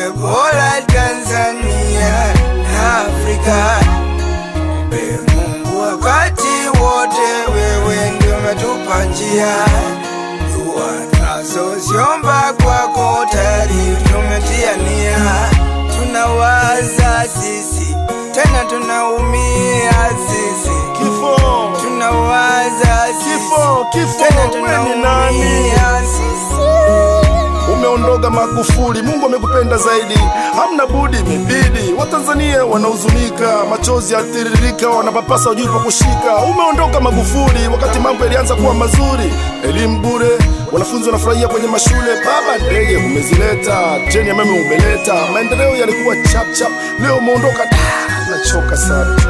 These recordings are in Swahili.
bora Tanzania na Afrika. Mungu wakati wote, wewe ndio umetupa njia. Dua tunazoziomba kwako tayari tumetia nia. Tunawaza sisi, tena tunaumia sisi. Tunawaza sisi, tena tunaumia sisi. Umeondoka Magufuli, Mungu amekupenda zaidi, hamna budi mibidi. Watanzania wanahuzunika, machozi yatiririka, wanapapasa ujui pa kushika. Umeondoka Magufuli wakati mambo yalianza kuwa mazuri, elimu bure, wanafunzi wanafurahia kwenye mashule. Baba ndege umezileta, treni ya umeme umeleta, maendeleo yalikuwa chap chap. Leo umeondoka, nachoka sana.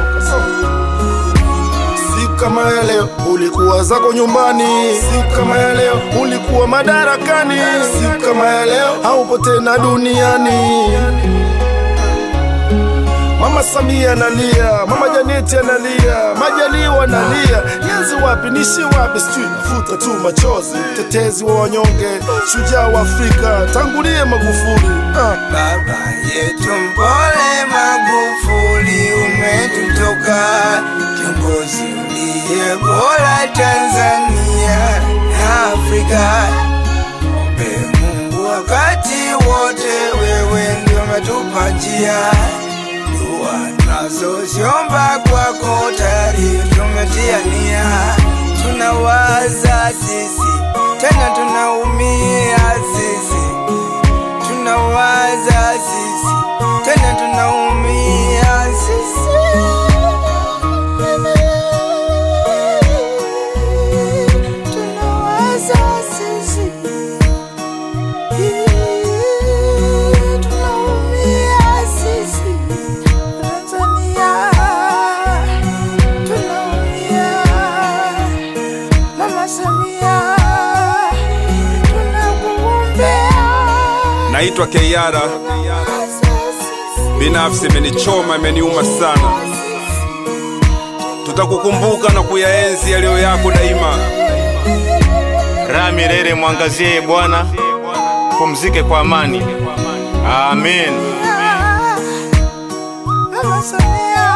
Siku kama ya leo ulikuwa zako nyumbani, siku kama ya leo ulikuwa madarakani, siku kama ya leo haupo tena duniani. Mama Samia analia, Mama Janeti analia, Majaliwa analia. Nianze wapi nishi wapi, sijui nafuta tu machozi. Mtetezi wa wanyonge, shujaa wa Afrika, tangulie Magufuli. Baba yetu mpole Magufuli, umetutoka, kiongozi uliye bora Tanzania na Afrika. Mungu wakati wote, wewe ndio umetupa njia. Dua tunazoziomba kwako tayari tumetia nia. Tunawaza sisi, tena tunaumia sisi. Tunawaza sisi, tena tunaumia sisi. Tunawaza sisi, tunaumia sisi. Tanzania tunaumia. Mama Samia tunakuombea. Naitwa Keyara, binafsi imenichoma, imeniuma sana. Tutakukumbuka na kuyaenzi yaliyo yako daima. Raha milele mwangazie Bwana, pumzike kwa amani. Amen. Mama Samia